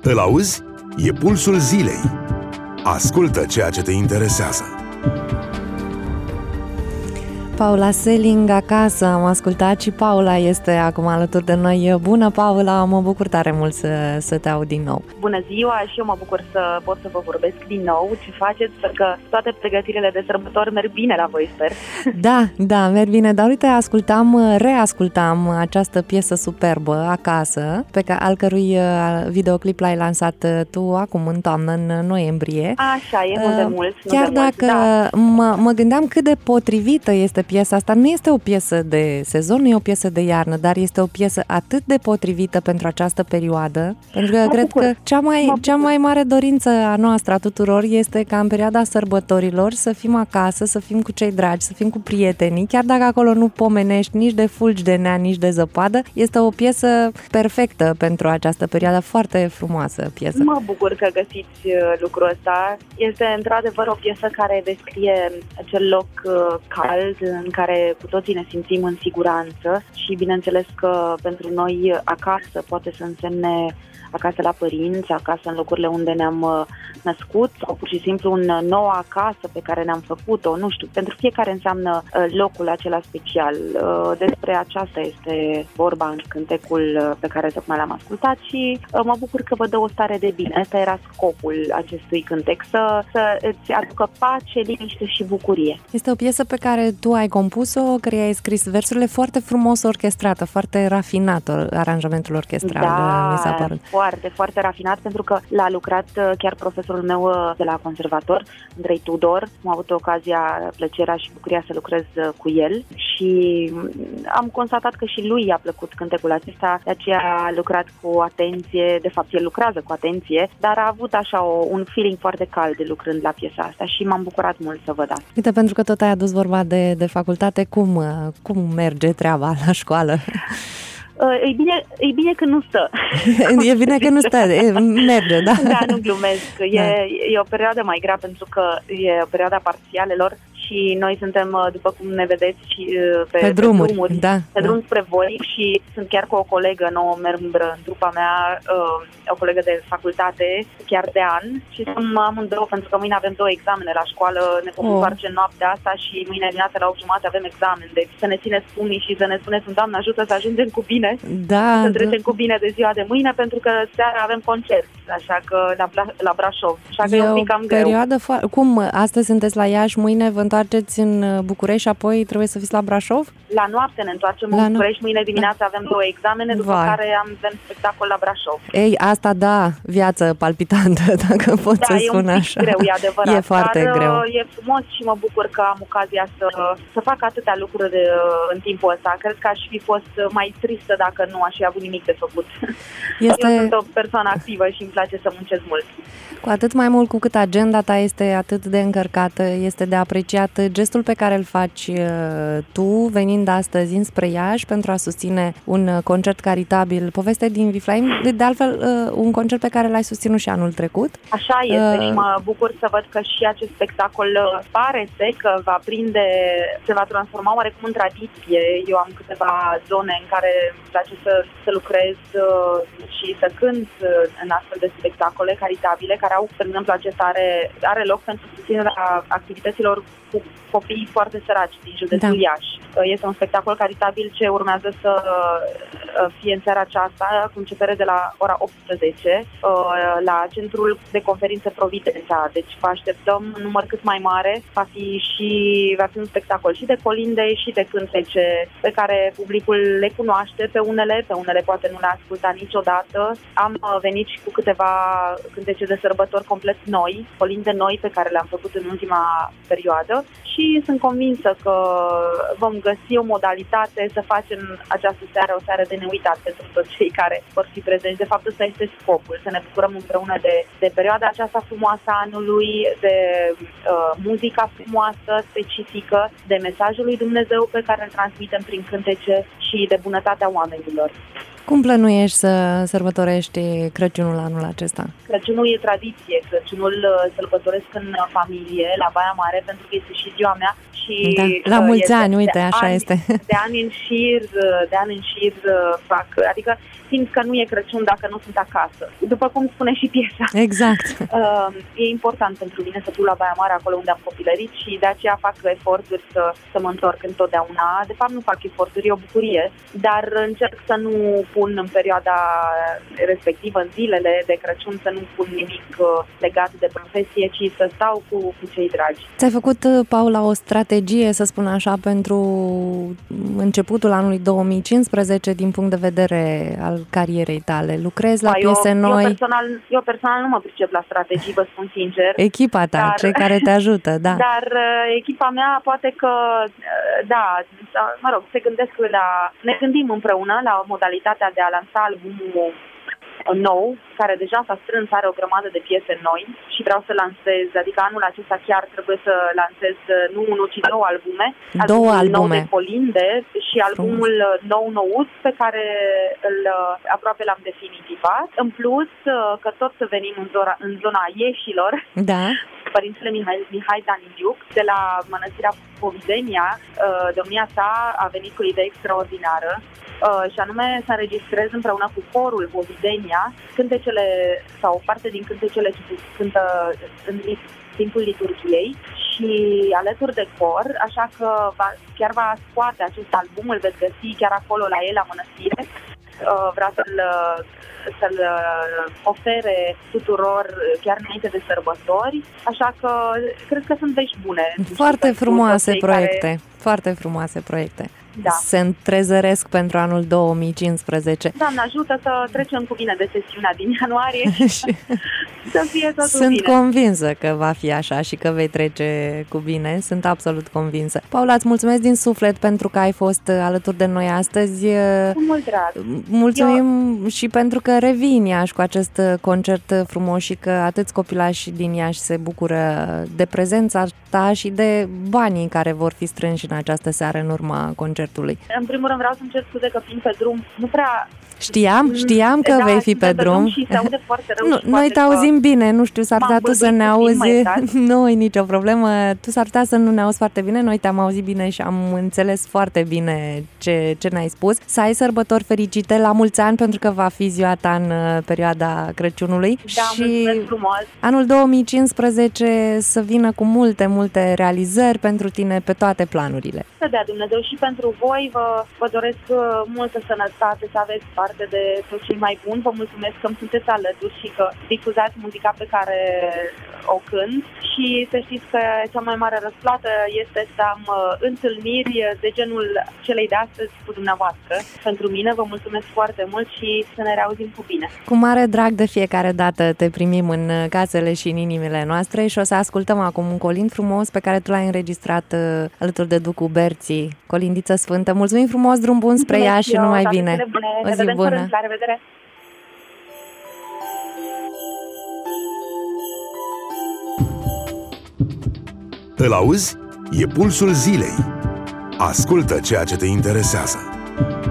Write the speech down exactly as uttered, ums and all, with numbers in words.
Îl auzi? E pulsul zilei. Ascultă ceea ce te interesează. Paula Selling, Acasă, am ascultat și Paula este acum alături de noi. Bună, Paula, mă bucur tare mult să, să te aud din nou. Bună ziua și eu mă bucur să pot să vă vorbesc din nou. Ce faceți? Sper că toate pregătirile de sărbători merg bine la voi, sper. Da, da, merg bine, dar uite, ascultam, reascultam această piesă superbă, Acasă, pe care, al cărui videoclip l-ai lansat tu acum în toamnă, în noiembrie. Așa, e mult de mult. Chiar de dacă mult, da. mă, mă gândeam cât de potrivită este piesa asta, nu este o piesă de sezon, nu e o piesă de iarnă, dar este o piesă atât de potrivită pentru această perioadă, pentru că mă cred bucur. că cea mai, cea mai mare dorință a noastră, a tuturor, este ca în perioada sărbătorilor să fim acasă, să fim cu cei dragi, să fim cu prietenii, chiar dacă acolo nu pomenești nici de fulgi de nea, nici de zăpadă, este o piesă perfectă pentru această perioadă, foarte frumoasă piesă. Mă bucur că găsiți lucrul ăsta. Este într-adevăr o piesă care descrie acel loc cald în care cu toții ne simțim în siguranță și bineînțeles că pentru noi acasă poate să însemne acasă la părinți, acasă în locurile unde ne-am născut sau pur și simplu un nou acasă pe care ne-am făcut-o, nu știu, pentru fiecare înseamnă locul acela special. Despre aceasta este vorba în cântecul pe care tocmai l-am ascultat și mă bucur că vă dă o stare de bine. Asta era scopul acestui cântec, să, să îți aducă pace, liniște și bucurie. Este o piesă pe care tu ai compus-o, care ai scris versurile, foarte frumos orchestrată, foarte rafinată aranjamentul orchestral, da, mi s-a părut. Foarte, foarte rafinat, pentru că l-a lucrat chiar profesorul meu de la conservator, Andrei Tudor. Am avut ocazia, plăcerea și bucuria să lucrez cu el și am constatat că și lui i-a plăcut cântecul acesta, de aceea a lucrat cu atenție, de fapt el lucrează cu atenție, dar a avut așa o, un feeling foarte cald lucrând la piesa asta și m-am bucurat mult să văd asta. Uite, pentru că tot ai adus vorba de, de facultate, cum, cum merge treaba la școală? E bine, e bine că nu stă. E bine că nu stă, merge, da? Da, nu glumesc. E, da. e o perioadă mai grea pentru că e o perioada parțialelor și noi suntem, după cum ne vedeți, și pe, pe drumuri, pe drumuri, da, pe da. drum spre voi și sunt chiar cu o colegă nouă membră în trupa mea, o colegă de facultate, chiar de an, și sunt amândouă pentru că mâine avem două examene la școală, ne vom întoarce oh. noaptea asta și mâine dimineața la opt jumate avem examen, deci să ne țineți pumnii și să ne spuneți, Doamne ajută să ajungem cu bine. Da, să trecem da. cu bine de ziua de mâine, pentru că seara avem concert, așa că la, la Brașov. Așa că e, e un pic cam greu. Perioadă fo- Cum? Astăzi sunteți la Iași, mâine vă întoarceți în București și apoi trebuie să fiți la Brașov? La noapte ne întoarcem la în București, mâine dimineața da. avem două examene, după Vai. care avem spectacol la Brașov. Ei, asta da, viață palpitantă, dacă pot da, să spun așa. Da, e un pic greu, e adevărat. E foarte dar, greu. E frumos și mă bucur că am ocazia să, să fac atâtea lucruri de, în timpul ăsta. Cred că aș fi fost mai tristă dacă nu aș fi avut nimic de făcut. Este... Eu sunt o persoană activă și îmi place să muncesc mult. Cu atât mai mult cu cât agenda ta este atât de încărcată, este de apreciat gestul pe care îl faci tu, venind astăzi înspre Iași pentru a susține un concert caritabil, Poveste din Viflaim, de altfel un concert pe care l-ai susținut și anul trecut. Așa este uh... și mă bucur să văd că și acest spectacol pare că va prinde, se va transforma oarecum în tradiție. Eu am câteva zone în care îmi place să, să lucrez și să cânt în astfel de spectacole caritabile care au, de exemplu, acesta are, are loc pentru susținerea activităților cu copii foarte săraci din județul da. Iași. Este un spectacol caritabil ce urmează să fie în seara aceasta, cu începere de la ora optsprezece, la Centrul de Conferințe Providența. Deci vă așteptăm un număr cât mai mare. Va fi și va fi un spectacol și de colinde și de cântece pe care publicul le cunoaște, pe unele, pe unele poate nu le-a ascultat niciodată. Am venit și cu câteva cântece de sărbători complet noi, colinde noi pe care le-am făcut în ultima perioadă și sunt convinsă că vom găsi o modalitate să facem această seară o seară de neuitat pentru toți cei care vor fi prezenți. De fapt, ăsta este scopul, să ne bucurăm împreună de, de perioada aceasta frumoasă a anului, de uh, muzica frumoasă, specifică, de mesajul lui Dumnezeu pe care îl transmitem prin cântece și de bunătatea oamenilor. Cum plănuiești să sărbătorești Crăciunul anul acesta? Crăciunul e tradiție. Crăciunul sărbătoresc în familie, la Baia Mare, pentru că este și ziua mea și și... Da, la mulți ani, de, uite, de așa ani, este. De ani în șir, de ani în șir fac, adică simt că nu e Crăciun dacă nu sunt acasă. După cum spune și piesa. Exact. E important pentru mine să fiu la Baia Mare, acolo unde am copilărit, și de aceea fac eforturi să, să mă întorc întotdeauna. De fapt nu fac eforturi, e o bucurie, dar încerc să nu pun în perioada respectivă, în zilele de Crăciun, să nu pun nimic legat de profesie, ci să stau cu, cu cei dragi. Ți-ai făcut, Paula, o strategie, să spun așa, pentru începutul anului două mii cincisprezece din punct de vedere al carierei tale? Lucrezi la ba, piese eu, noi? Eu personal, eu personal nu mă pricep la strategii, vă spun sincer. Echipa ta, dar, cei care te ajută, da. Dar echipa mea poate că, da, mă rog, se gândesc la... Ne gândim împreună la modalitatea de a lansa albumul nou, care deja s-a strâns, are o grămadă de piese noi și vreau să lansez, adică anul acesta chiar trebuie să lansez nu unul, ci două albume. Două albumul albume. nou de Colinde și albumul nou nouț pe care îl aproape l-am definitivat. În plus, că tot să venim în zona, în zona ieșilor, da. Părintele Mihai, Mihai Daniliuc, de la Mănăstirea Povidenia, domnia sa a venit cu o idee extraordinară, și anume să înregistrez împreună cu corul Povidenia cântecele sau o parte din cântecele ce se cântă în timpul liturgiei și alături de cor, așa că va, chiar va scoate acest album, îl veți găsi chiar acolo la el, la mănăstire. Vrea să-l, să-l ofere tuturor chiar înainte de sărbători, așa că cred că sunt vești bune. Foarte frumoase proiecte, care... foarte frumoase proiecte. Da. Se întrezăresc pentru anul două mii cincisprezece. Doamne ajută să trecem cu bine de sesiunea din ianuarie și să fie totul Sunt bine. convinsă că va fi așa și că vei trece cu bine. Sunt absolut convinsă. Paula, îți mulțumesc din suflet pentru că ai fost alături de noi astăzi. Cu mult drag. Mulțumim Eu... și pentru că revii în Iași cu acest concert frumos și că atâți copilași din Iași se bucură de prezența ta și de banii care vor fi strânși în această seară în urma concertului. În primul rând vreau să-mi cer scuze că fiind pe drum, nu prea... Știam, știam că da, vei fi pe, pe drum. Și se aude foarte rău. Nu, noi te auzim bine, nu știu, s-ar putea tu să ne auzi. Nu e nicio problemă, tu s-ar putea să nu ne auzi foarte bine, noi te-am auzit bine și am înțeles foarte bine ce, ce ne-ai spus. Să ai sărbători fericite, la mulți ani, pentru că va fi ziua ta în perioada Crăciunului. Da, și frumos. Anul două mii cincisprezece să vină cu multe, multe realizări pentru tine pe toate planurile. Să dea Dumnezeu și pentru voi, vă, vă doresc multă sănătate, să aveți parte de tot ce mai bun. Vă mulțumesc că îmi sunteți alături și că difuzați muzica pe care o cânt și să știți că cea mai mare răsplată este să am întâlniri de genul celei de astăzi cu dumneavoastră. Pentru mine vă mulțumesc foarte mult și să ne reauzim cu bine. Cu mare drag de fiecare dată te primim în casele și în inimile noastre și o să ascultăm acum un colind frumos pe care tu l-ai înregistrat alături de Ducu Berții, Colindiță Sfântă. Mulțumim frumos, drum bun spre Iași și numai bine. O zi bună. La revedere! Îl auzi? E pulsul zilei. Ascultă ceea ce te interesează.